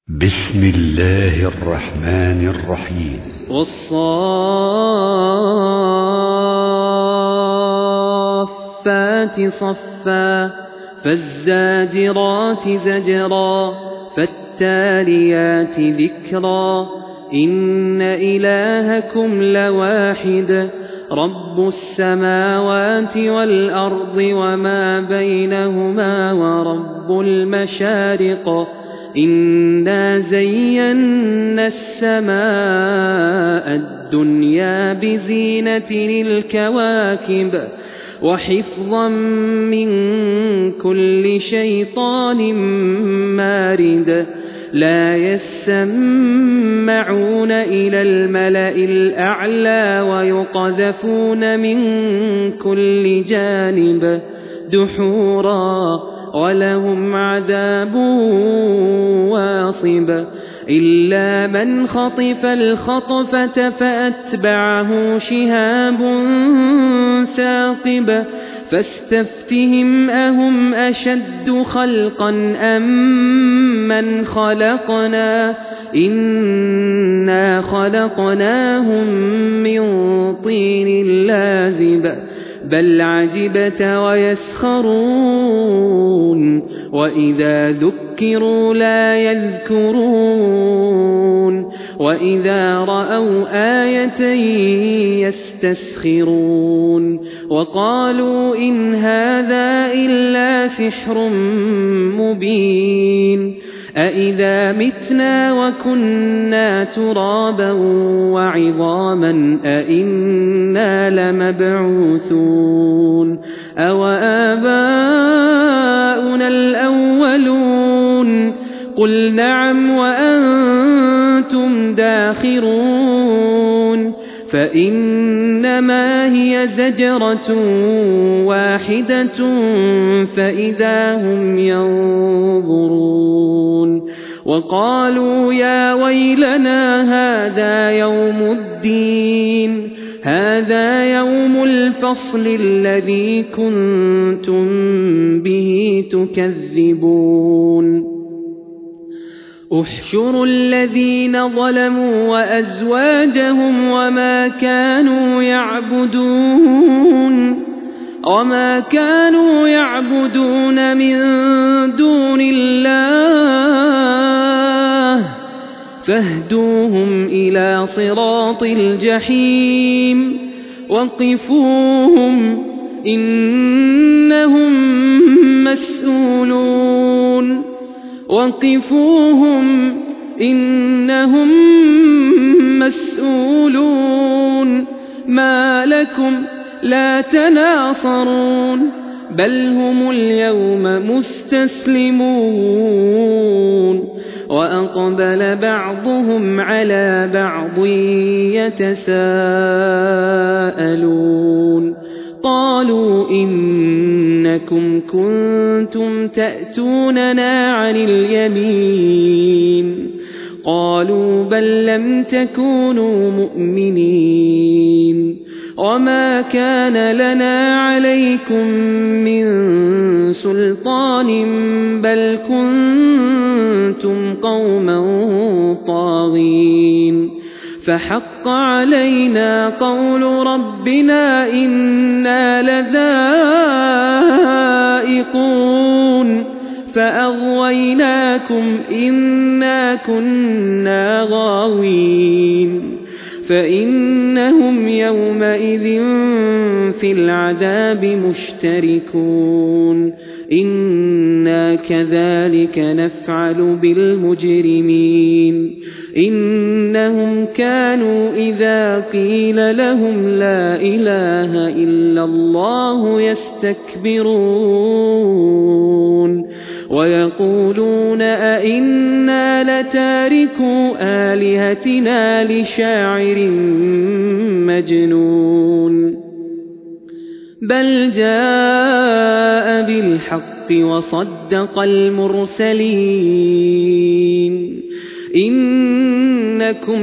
بسم الله الرحمن الرحيم. والصافات صفا فالزاجرات زجرا فالتاليات ذكرا إن إلهكم لواحد رب السماوات والأرض وما بينهما ورب المشارق إنا زينا السماء الدنيا بزينة الكواكب وحفظا من كل شيطان مارد لا يسمعون إلى الملأ الأعلى ويقذفون من كل جانب دحورا ولهم عذاب واصب إلا من خطف الخطفة فأتبعه شهاب ثاقب فاستفتهم أهم أشد خلقا أم من خلقنا إنا خلقناهم من طين لازب بل عجبت ويسخرون وإذا ذكروا لا يذكرون وإذا رأوا آية يستسخرون وقالوا إن هذا إلا سحر مبين أإذا متنا وكنا ترابا وعظاما أإنا لمبعوثون أوآباؤنا الأولون قل نعم وأنتم داخرون فإنما هي زجرة واحدة فإذا هم ينظرون وقالوا يا ويلنا هذا يوم الدين هذا يوم الفصل الذي كنتم به تكذبون احشروا الذين ظلموا وأزواجهم وما كانوا يعبدون من دون الله فاهدوهم إلى صراط الجحيم وقفوهم إنهم مسؤولون ما لكم لا تناصرون بل هم اليوم مستسلمون وأقبل بعضهم على بعض يتساءلون قالوا إنكم كنتم تأتوننا عن اليمين قالوا بل لم تكونوا مؤمنين وما كان لنا عليكم من سلطان بل كنتم قوما طاغين فحق علينا قول ربنا إنا لذائقون فأغويناكم إنا كنا غاوين فإنهم يومئذ في العذاب مشتركون إنا كذلك نفعل بالمجرمين إنهم كانوا إذا قيل لهم لا إله إلا الله يستكبرون ويقولون أئنا لتاركو آلهتنا لشاعر مجنون بل جاء بالحق وصدق المرسلين إنكم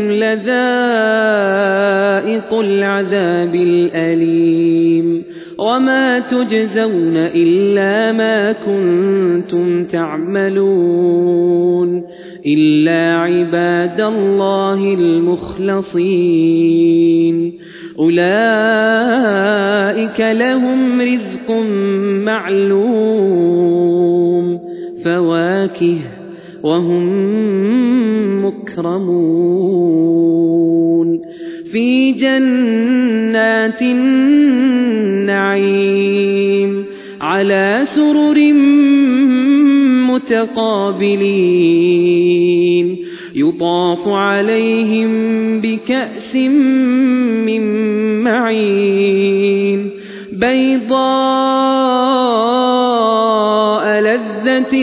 لذائق العذاب الأليم وما تجزون إلا ما كنتم تعملون إلا عباد الله المخلصين أولئك لهم رزق معلوم فواكه وهم مكرمون في جنات النعيم على سرر متقابلين يطاف عليهم بكأس من معين بيضاء لذة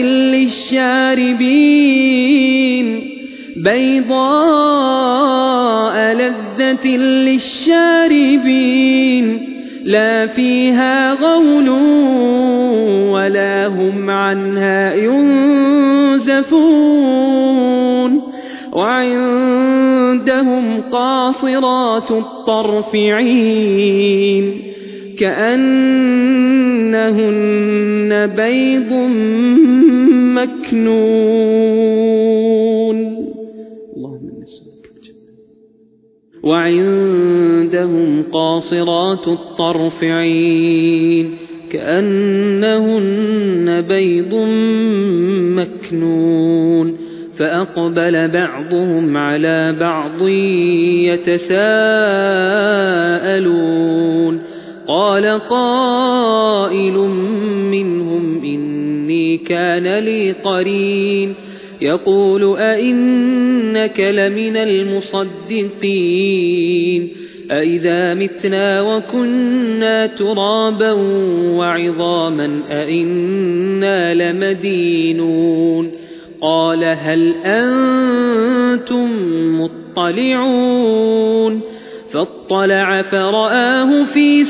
للشاربين لا فيها غول ولا هم عنها ينزفون وعندهم قاصرات الطرف عين كأنهن بيض مكنون وعندهم قاصرات الطرف عين كأنهن بيض مكنون فأقبل بعضهم على بعض يتساءلون قال قائل منهم إني كان لي قرين يقول أئنك لمن المصدقين أئذا متنا وكنا ترابا وعظاما أئنا لمدينون قال هل أنتم مطلعون فاطلع فرآه في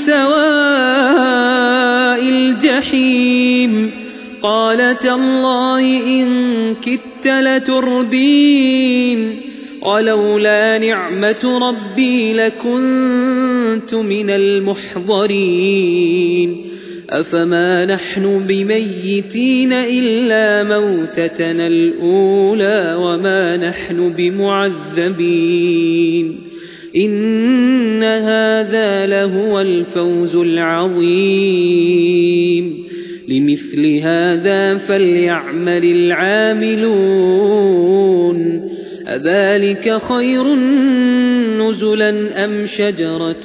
سواء الجحيم قال تالله إن كدت لتردين ولولا نعمة ربي لكنت من المحضرين أفما نحن بميتين إلا موتتنا الأولى وما نحن بمعذبين إن هذا لهو الفوز العظيم لمثل هذا فليعمل العاملون أذلك خير نزلا أم شجرة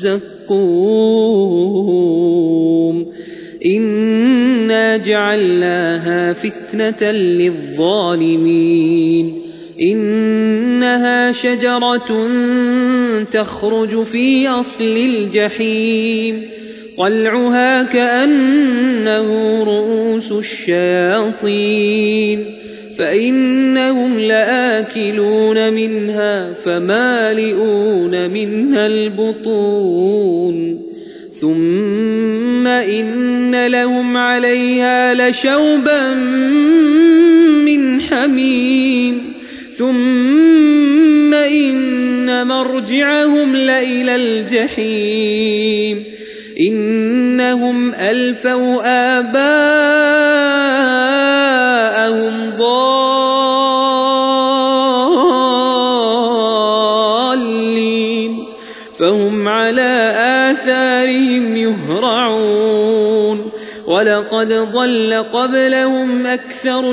الزقوم إنا جعلناها فتنة للظالمين إنها شجرة تخرج في أصل الجحيم طلعها كأنه رؤوس الشياطين فإنهم لآكلون منها فمالئون منها البطون ثم إن لهم عليها لشوبا من حميم ثم إن مرجعهم لإلى الجحيم إنهم ألفوا آباءهم ضالين فهم على آثارهم يهرعون ولقد ضل قبلهم أكثر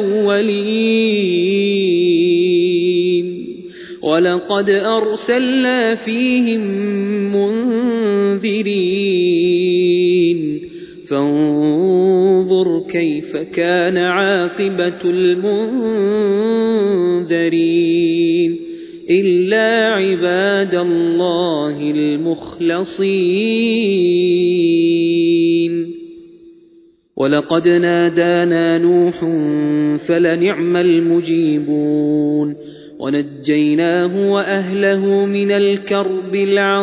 الأولين ولقد أرسلنا فيهم منذرين فانظر كيف كان عاقبة المنذرين إلا عباد الله المخلصين ولقد نادانا نوح فلنعم المجيبون ونجيناه وأهله من الكرب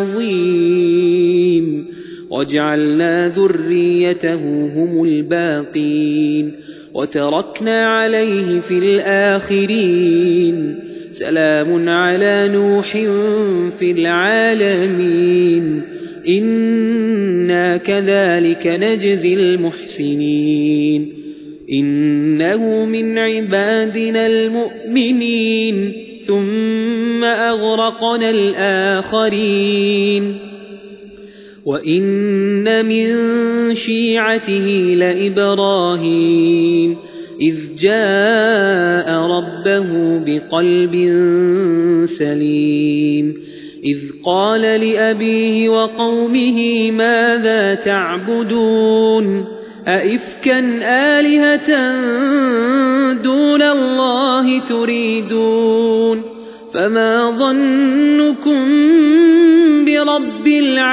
العظيم وجعلنا ذريته هم الباقين وتركنا عليه في الآخرين سلام على نوح في العالمين إنا كذلك نجزي المحسنين إنه من عبادنا المؤمنين ثم أغرقنا الآخرين وإن من شيعته لإبراهيم إذ جاء ربه بقلب سليم إذ قال لأبيه وقومه ماذا تعبدون أئفكا آلهة دون الله تريدون فما ظنكم برب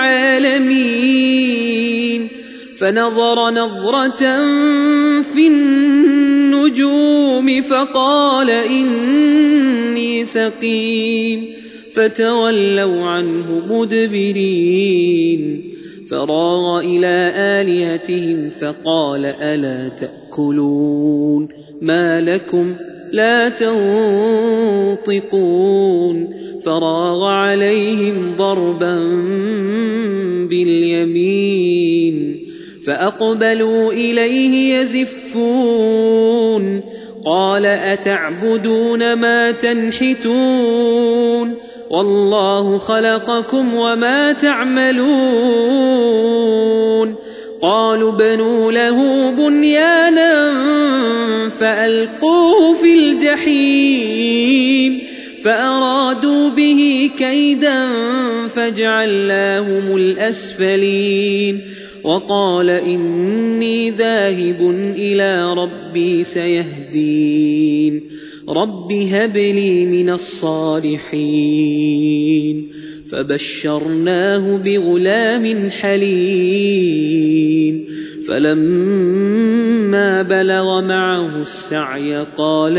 العالمين فنظر نظرة في النجوم فقال إني سقيم فتولوا عنه مدبرين فراغ إلى آلهتهم فقال ألا تأكلون ما لكم لا تنطقون فراغ عليهم ضربا باليمين فأقبلوا إليه يزفون قال أتعبدون ما تنحتون والله خلقكم وما تعملون قالوا بنوا له بنيانا فألقوه في الجحيم فأرادوا به كيدا فجعلناهم الأسفلين وقال إني ذاهب إلى ربي سيهدين رب هب لي من الصالحين فبشرناه بغلام حليم فلما بلغ معه السعي قال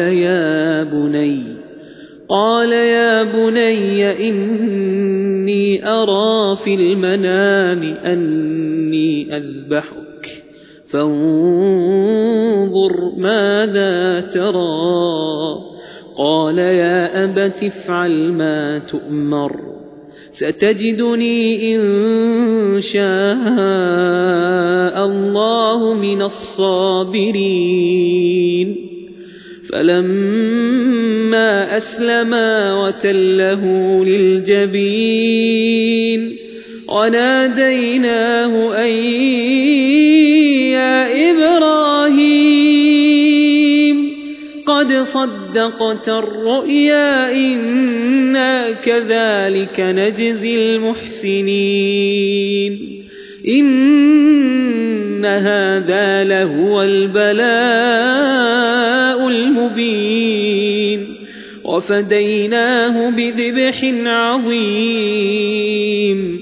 يا بني إني أرى في المنام أني أذبحك فانظر ماذا ترى قال يا أبت افعل ما تؤمر ستجدني إن شاء الله من الصابرين فلما أسلما وتله للجبين وناديناه أن يا إبراهيم قد صدقت الرؤيا إنا كذلك نجزي المحسنين إن هذا لهو البلاء المبين وفديناه بذبح عظيم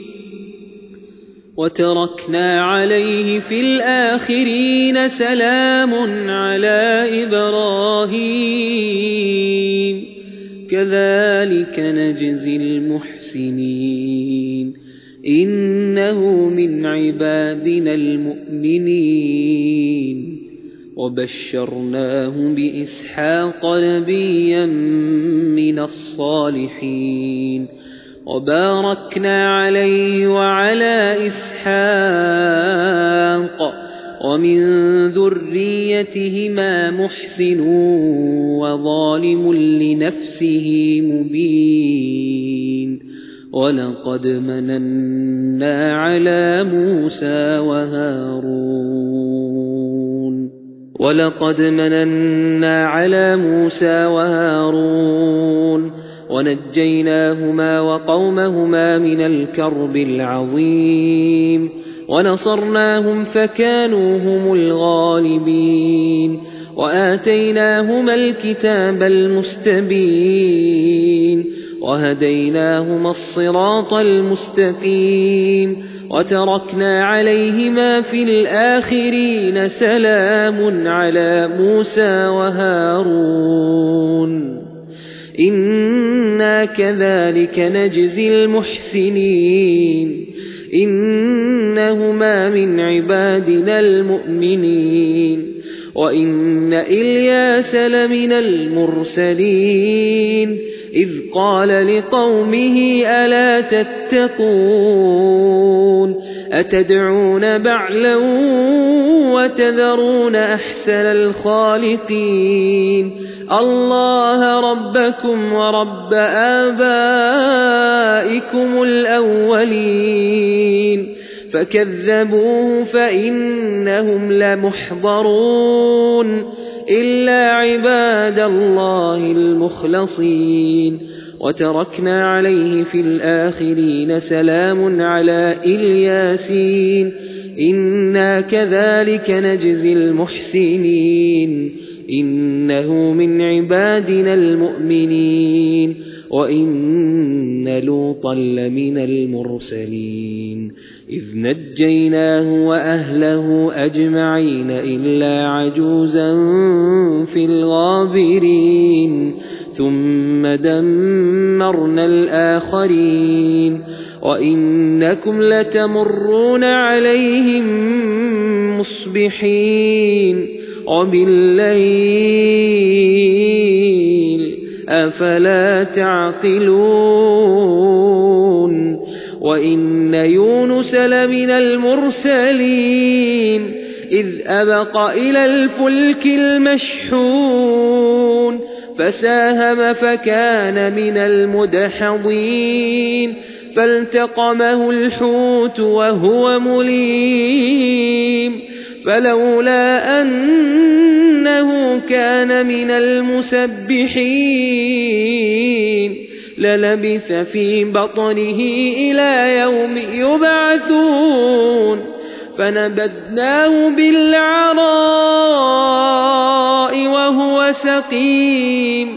وتركنا عليه في الآخرين سلام على إبراهيم كذلك نجزي المحسنين إنه من عبادنا المؤمنين وبشرناه بإسحاق نبيا من الصالحين وباركنا عليه وعلى إسحاق ومن ذريتهما محسن وظالم لنفسه مبين ولقد مننا على موسى وهارون ونجيناهما وقومهما من الكرب العظيم ونصرناهم فكانوا هم الغالبين وآتيناهما الكتاب المستبين وهديناهما الصراط المستقيم وتركنا عليهما في الآخرين سلام على موسى وهارون إنا كذلك نجزي المحسنين إنهما من عبادنا المؤمنين وإن إلياس لمن المرسلين إذ قال لقومه ألا تتقون أتدعون بعلا وتذرون أحسن الخالقين الله ربكم ورب آبائكم الأولين فكذبوه فإنهم لمحضرون إلا عباد الله المخلصين وتركنا عليه في الآخرين سلام على الياسين إنا كذلك نجزي المحسنين إنه من عبادنا المؤمنين وإن لوطا لمن المرسلين إذ نجيناه وأهله أجمعين إلا عجوزا في الغابرين ثم دمرنا الآخرين وإنكم لتمرون عليهم مصبحين وبالليل أفلا تعقلون وإن يونس لمن المرسلين إذ أبق إلى الفلك المشحون فساهم فكان من المدحضين فالتقمه الحوت وهو مليم فلولا أنه كان من المسبحين للبث في بطنه إلى يوم يبعثون فنبذناه بالعراء وهو سقيم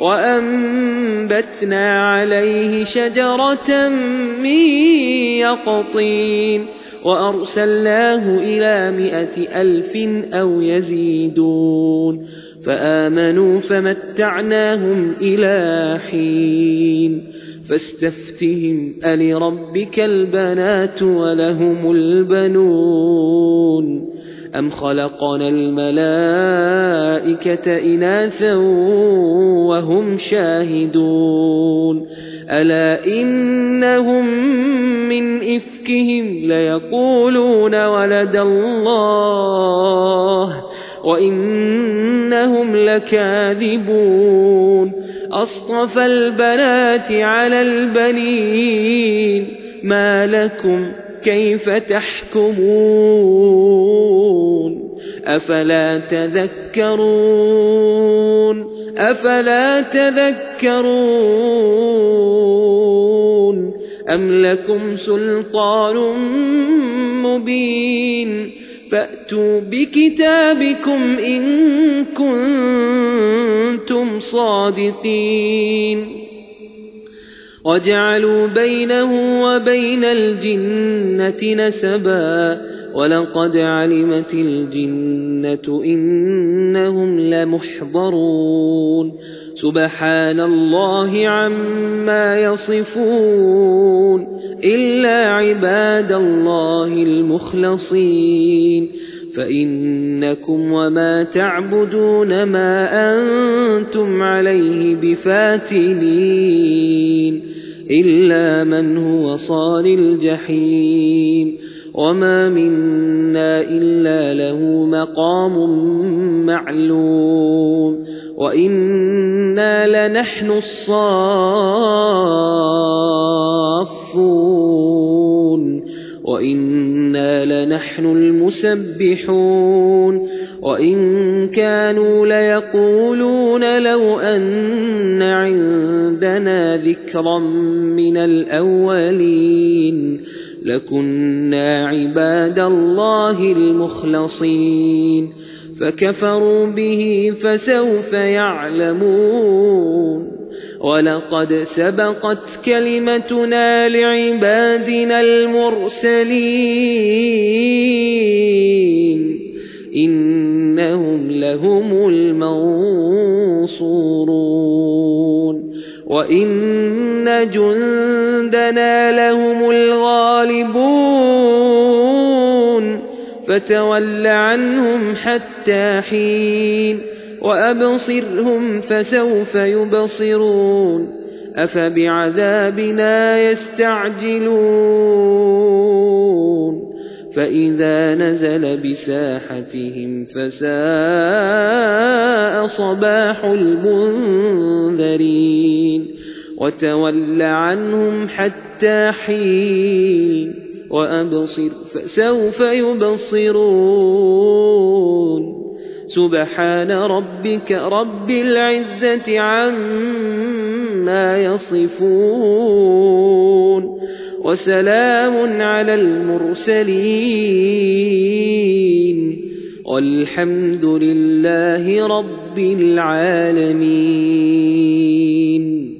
وأنبتنا عليه شجرة من يقطين وأرسلناه إلى 100,000 أو يزيدون فآمنوا فمتعناهم إلى حين فاستفتهم ألربك البنات ولهم البنون أم خلقنا الملائكة إناثا وهم شاهدون ألا إنهم من إفكهم ليقولون ولد الله وإنهم لكاذبون أصطفى البنات على البنين ما لكم كيف تحكمون أفلا تذكرون أم لكم سلطان مبين فأتوا بكتابكم إن كنتم صادقين وجعلوا بينه وبين الجنة نسبا ولقد علمت الجنة إنهم لمحضرون سبحان الله عما يصفون إلا عباد الله المخلصين فإنكم وما تعبدون ما أنتم عليه بفاتنين إلا من هو صال الجحيم وما منا إلا له مقام معلوم وإنا لنحن الصافون وإنا لنحن المسبحون وإن كانوا ليقولون لو أن عندنا ذكرا من الأولين لكنا عباد الله المخلصين فكفروا به فسوف يعلمون ولقد سبقت كلمتنا لعبادنا المرسلين إنهم لهم المنصورون وإن جندنا لهم الغالبون فتول عنهم حتى حين وأبصرهم فسوف يبصرون أفبعذابنا يستعجلون فإذا نزل بساحتهم فساء صباح المنذرين وتول عنهم حتى حين وأبصر فسوف يبصرون سبحان ربك رب العزة عما يصفون وسلام على المرسلين والحمد لله رب العالمين.